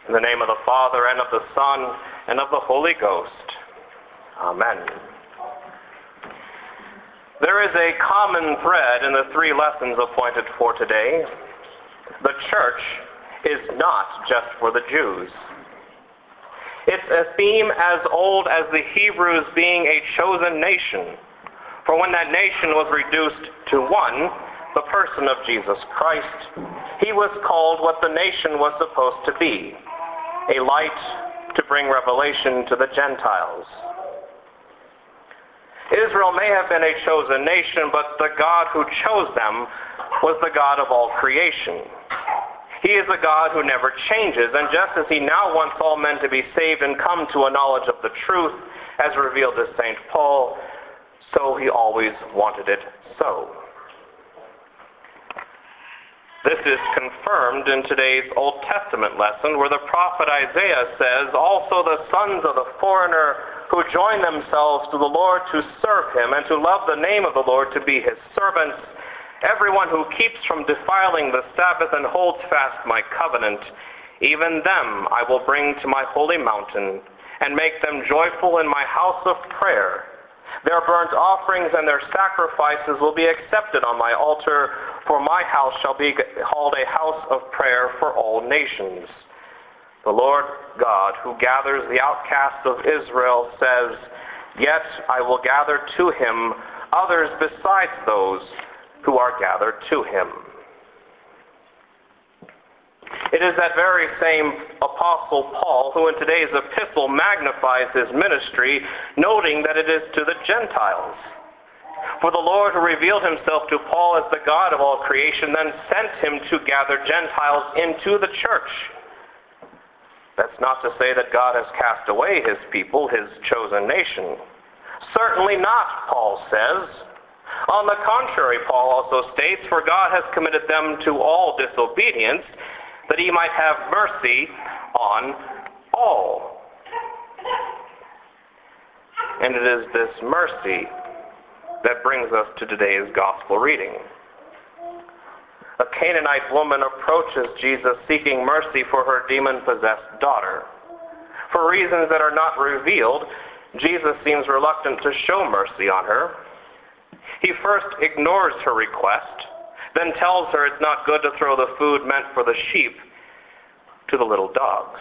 In the name of the Father, and of the Son, and of the Holy Ghost. Amen. There is a common thread in the three lessons appointed for today. The church is not just for the Jews. It's a theme as old as the Hebrews being a chosen nation. For when that nation was reduced to one, the person of Jesus Christ, he was called what the nation was supposed to be, a light to bring revelation to the Gentiles. Israel may have been a chosen nation, but the God who chose them was the God of all creation. He is a God who never changes, and just as he now wants all men to be saved and come to a knowledge of the truth, as revealed to St. Paul, so he always wanted it so. This is confirmed in today's Old Testament lesson, where the prophet Isaiah says, "Also the sons of the foreigner who join themselves to the Lord to serve him and to love the name of the Lord to be his servants, everyone who keeps from defiling the Sabbath and holds fast my covenant, even them I will bring to my holy mountain and make them joyful in my house of prayer. Their burnt offerings and their sacrifices will be accepted on my altar, for my house shall be called a house of prayer for all nations." The Lord God, who gathers the outcasts of Israel, says, "Yet I will gather to him others besides those who are gathered to him." It is that very same Apostle Paul who in today's epistle magnifies his ministry, noting that it is to the Gentiles. For the Lord who revealed himself to Paul as the God of all creation then sent him to gather Gentiles into the church. That's not to say that God has cast away his people, his chosen nation. Certainly not, Paul says. On the contrary, Paul also states, "For God has committed them to all disobedience, that he might have mercy on all." And it is this mercy that brings us to today's gospel reading. A Canaanite woman approaches Jesus seeking mercy for her demon-possessed daughter. For reasons that are not revealed, Jesus seems reluctant to show mercy on her. He first ignores her request, then tells her it's not good to throw the food meant for the sheep to the little dogs.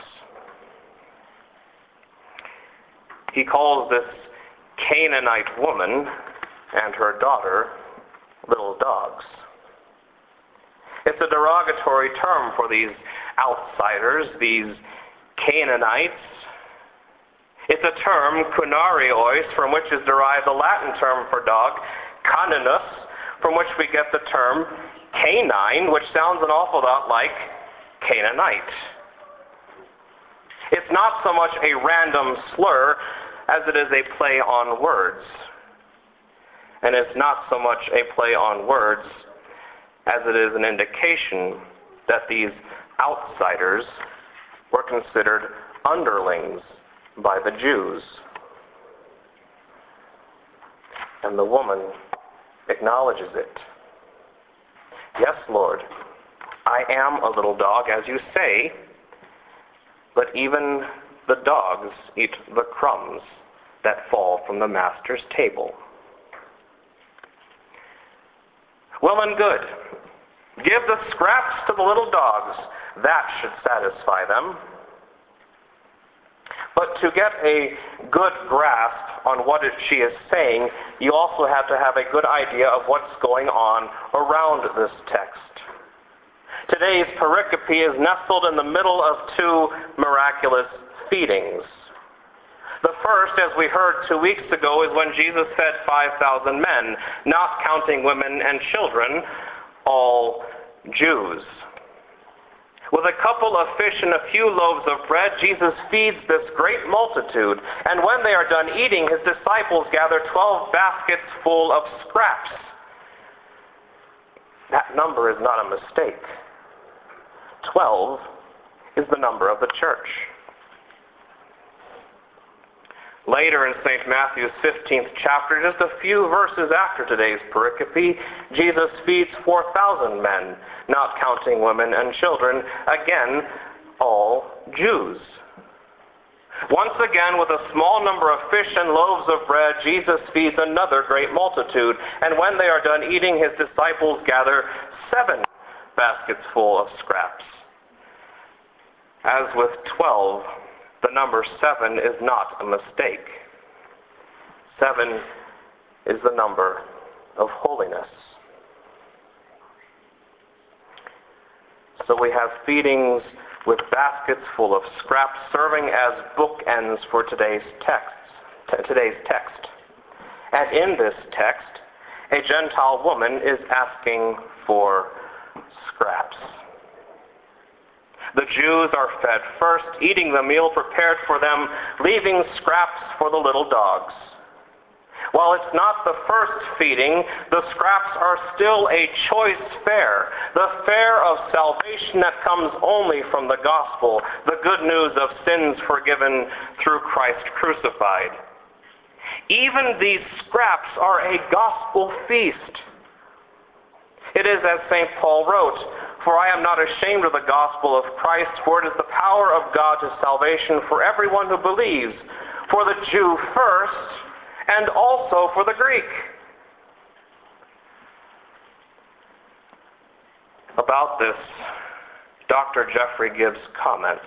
He calls this Canaanite woman and her daughter little dogs. It's a derogatory term for these outsiders, these Canaanites. It's a term, kunarios, from which is derived the Latin term for dog, caninus, from which we get the term canine, which sounds an awful lot like Canaanite. It's not so much a random slur as it is a play on words. And it's not so much a play on words as it is an indication that these outsiders were considered underlings by the Jews. And the woman acknowledges it. "Yes, Lord, I am a little dog, as you say, but even the dogs eat the crumbs that fall from the master's table." Well and good. Give the scraps to the little dogs. That should satisfy them. But to get a good grasp on what she is saying, you also have to have a good idea of what's going on around this text. Today's pericope is nestled in the middle of two miraculous feedings. The first, as we heard 2 weeks ago, is when Jesus fed 5,000 men, not counting women and children, all Jews. With a couple of fish and a few loaves of bread, Jesus feeds this great multitude. And when they are done eating, his disciples gather 12 baskets full of scraps. That number is not a mistake. 12 is the number of the church. Later in St. Matthew's 15th chapter, just a few verses after today's pericope, Jesus feeds 4,000 men, not counting women and children, again, all Jews. Once again, with a small number of fish and loaves of bread, Jesus feeds another great multitude. And when they are done eating, his disciples gather 7 baskets full of scraps. As with 12, the number 7 is not a mistake. 7 is the number of holiness. So we have feedings with baskets full of scraps serving as bookends for today's text. And in this text, a Gentile woman is asking for scraps. The Jews are fed first, eating the meal prepared for them, leaving scraps for the little dogs. While it's not the first feeding, the scraps are still a choice fare, the fare of salvation that comes only from the gospel, the good news of sins forgiven through Christ crucified. Even these scraps are a gospel feast. It is as St. Paul wrote, "For I am not ashamed of the gospel of Christ, for it is the power of God to salvation for everyone who believes, for the Jew first, and also for the Greek." About this, Dr. Jeffrey Gibbs comments,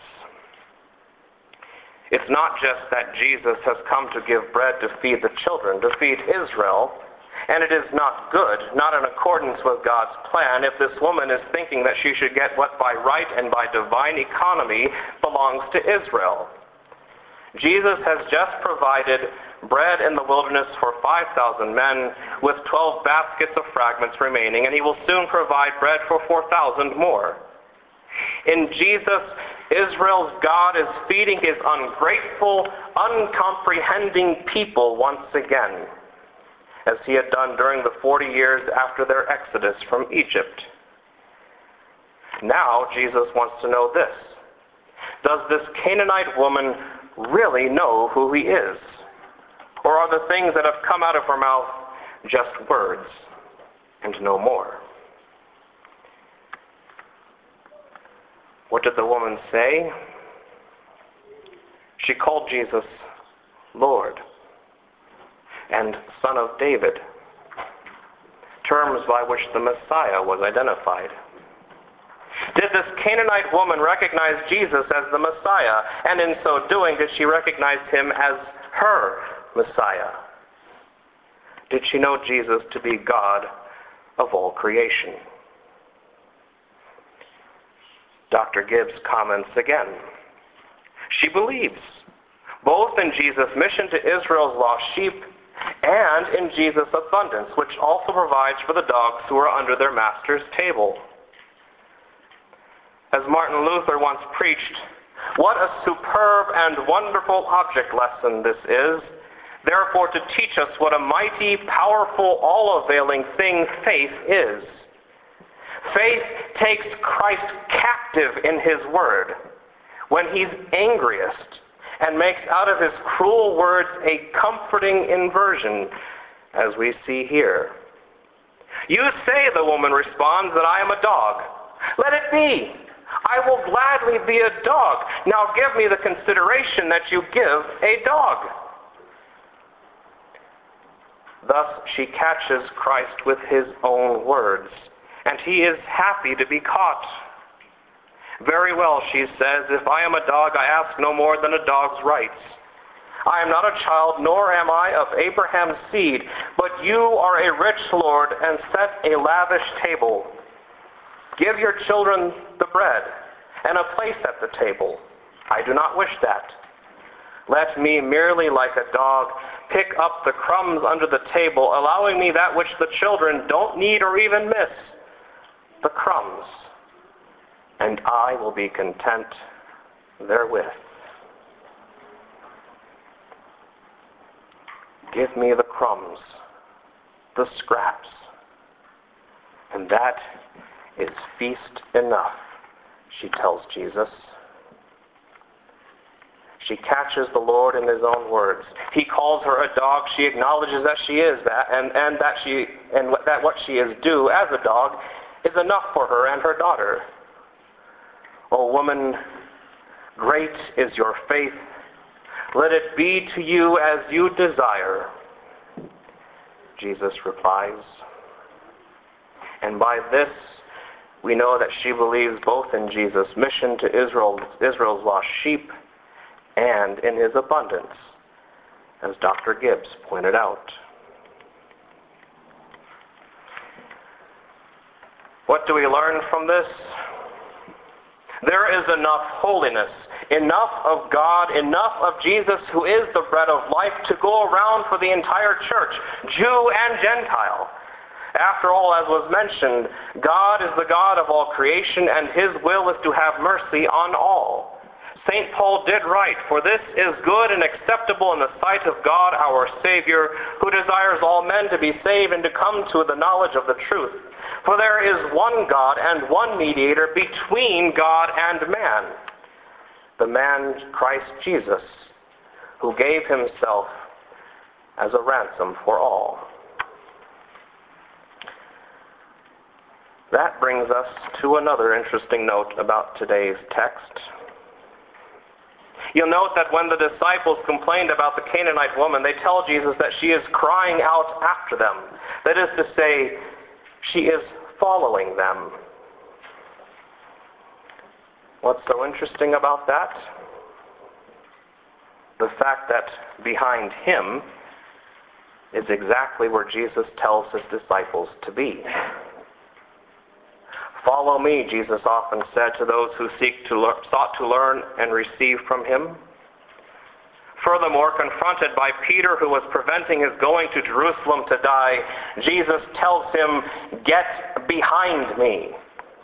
"It's not just that Jesus has come to give bread to feed the children, to feed Israel, and it is not good, not in accordance with God's plan, if this woman is thinking that she should get what by right and by divine economy belongs to Israel. Jesus has just provided bread in the wilderness for 5,000 men, with 12 baskets of fragments remaining, and he will soon provide bread for 4,000 more. In Jesus, Israel's God is feeding his ungrateful, uncomprehending people once again, as he had done during the 40 years after their exodus from Egypt. Now Jesus wants to know this: does this Canaanite woman really know who he is? Or are the things that have come out of her mouth just words and no more? What did the woman say? She called Jesus Lord and Son of David, terms by which the Messiah was identified. Did this Canaanite woman recognize Jesus as the Messiah? And in so doing, did she recognize him as her Messiah? Did she know Jesus to be God of all creation? Dr. Gibbs comments again. She believes both in Jesus' mission to Israel's lost sheep and in Jesus' abundance, which also provides for the dogs who are under their master's table. As Martin Luther once preached, what a superb and wonderful object lesson this is, therefore to teach us what a mighty, powerful, all-availing thing faith is. Faith takes Christ captive in his word when he's angriest, and makes out of his cruel words a comforting inversion, as we see here. You say, the woman responds, that I am a dog. Let it be. I will gladly be a dog. Now give me the consideration that you give a dog. Thus she catches Christ with his own words, and he is happy to be caught. Very well, she says, if I am a dog, I ask no more than a dog's rights. I am not a child, nor am I of Abraham's seed, but you are a rich Lord, and set a lavish table. Give your children the bread, and a place at the table. I do not wish that. Let me merely, like a dog, pick up the crumbs under the table, allowing me that which the children don't need or even miss, the crumbs. And I will be content therewith. Give me the crumbs, the scraps, and that is feast enough, she tells Jesus. She catches the Lord in his own words. He calls her a dog. She acknowledges that she is that, and that what she is due as a dog is enough for her and her daughter. O woman, Great is your faith. Let it be to you as you desire. Jesus replies. And by this, we know that she believes both in Jesus' mission to Israel's lost sheep and in his abundance, as Dr. Gibbs pointed out. What do we learn from this? There is enough holiness, enough of God, enough of Jesus, who is the bread of life, to go around for the entire church, Jew and Gentile. After all, as was mentioned, God is the God of all creation, and his will is to have mercy on all. St. Paul did write, "For this is good and acceptable in the sight of God our Savior, who desires all men to be saved and to come to the knowledge of the truth. For there is one God and one mediator between God and man, the man Christ Jesus, who gave himself as a ransom for all." That brings us to another interesting note about today's text. You'll note that when the disciples complained about the Canaanite woman, they tell Jesus that she is crying out after them. That is to say, she is following them. What's so interesting about that? The fact that behind him is exactly where Jesus tells his disciples to be. "Follow me," Jesus often said to those who sought to learn and receive from him. Furthermore, confronted by Peter, who was preventing his going to Jerusalem to die, Jesus tells him, "Get behind me."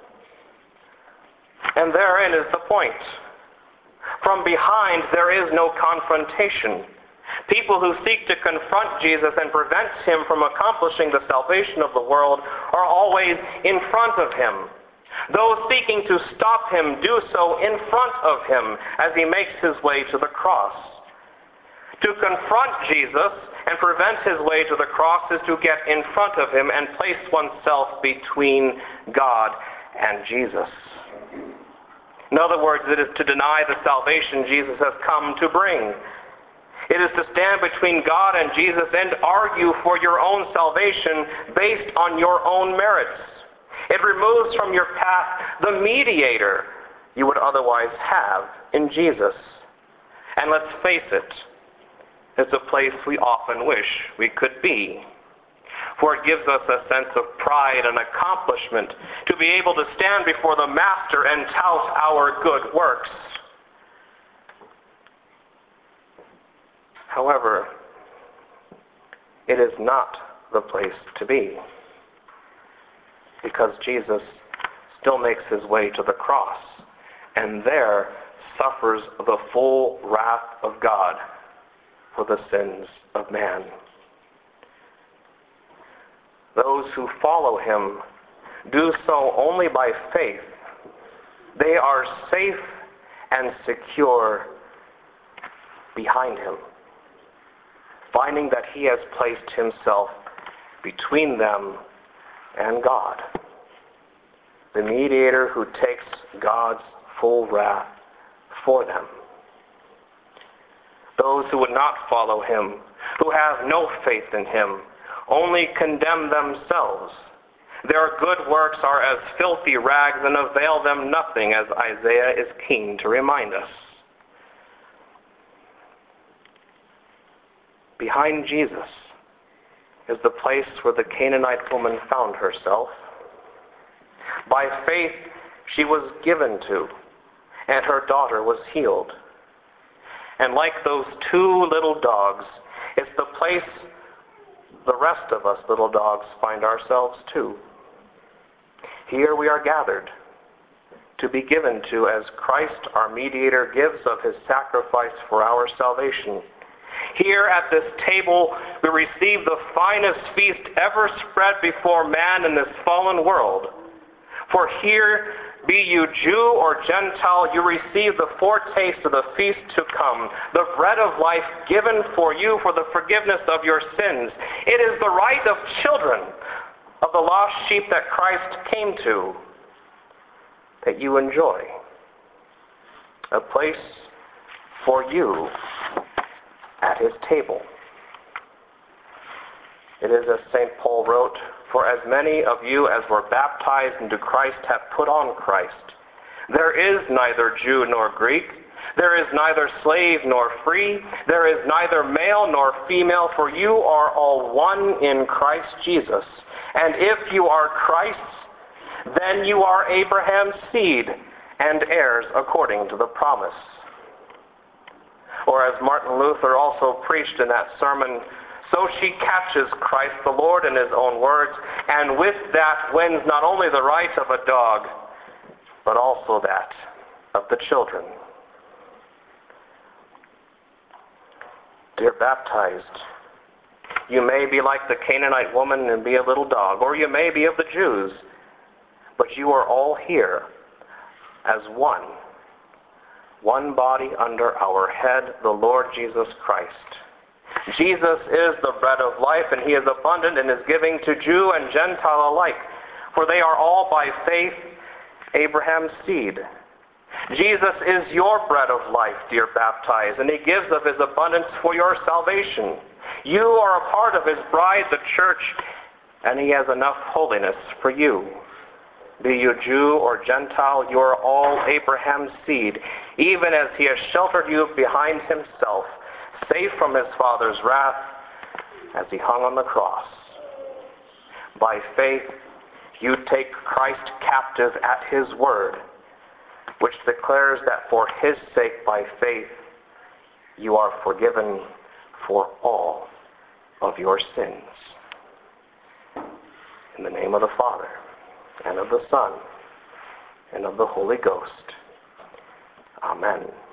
And therein is the point. From behind, there is no confrontation. People who seek to confront Jesus and prevent him from accomplishing the salvation of the world are always in front of him. Those seeking to stop him do so in front of him as he makes his way to the cross. To confront Jesus and prevent his way to the cross is to get in front of him and place oneself between God and Jesus. In other words, it is to deny the salvation Jesus has come to bring. It is to stand between God and Jesus and argue for your own salvation based on your own merits. It removes from your path the mediator you would otherwise have in Jesus. And let's face it, it's a place we often wish we could be. For it gives us a sense of pride and accomplishment to be able to stand before the Master and tout our good works. However, it is not the place to be, because Jesus still makes his way to the cross, and there suffers the full wrath of God for the sins of man. Those who follow him do so only by faith. They are safe and secure behind him, finding that he has placed himself between them and God, the mediator who takes God's full wrath for them. Those who would not follow him, who have no faith in him, only condemn themselves. Their good works are as filthy rags and avail them nothing, as Isaiah is keen to remind us. Behind Jesus is the place where the Canaanite woman found herself. By faith, she was given to, and her daughter was healed. And like those two little dogs, it's the place the rest of us little dogs find ourselves too. Here we are gathered to be given to as Christ, our mediator, gives of his sacrifice for our salvation. Here at this table, we receive the finest feast ever spread before man in this fallen world. For here, be you Jew or Gentile, you receive the foretaste of the feast to come, the bread of life given for you for the forgiveness of your sins. It is the right of children of the lost sheep that Christ came to, that you enjoy. a place for you at his table. It is as St. Paul wrote, "For as many of you as were baptized into Christ have put on Christ. There is neither Jew nor Greek, there is neither slave nor free, there is neither male nor female, for you are all one in Christ Jesus. And if you are Christ's, then you are Abraham's seed and heirs according to the promise." Or as Martin Luther also preached in that sermon, "So she catches Christ the Lord in his own words, and with that wins not only the right of a dog, but also that of the children." Dear baptized, you may be like the Canaanite woman and be a little dog, or you may be of the Jews, but you are all here as one body under our head, the Lord Jesus Christ. Jesus is the bread of life, and he is abundant in his giving to Jew and Gentile alike, for they are all by faith Abraham's seed. Jesus is your bread of life, dear baptized, and he gives of his abundance for your salvation. You are a part of his bride, the church, and he has enough holiness for you. Be you Jew or Gentile, you are all Abraham's seed, even as he has sheltered you behind himself, safe from his Father's wrath, as he hung on the cross. By faith, you take Christ captive at his word, which declares that for his sake, by faith, you are forgiven for all of your sins. In the name of the Father, and of the Son, and of the Holy Ghost. Amen.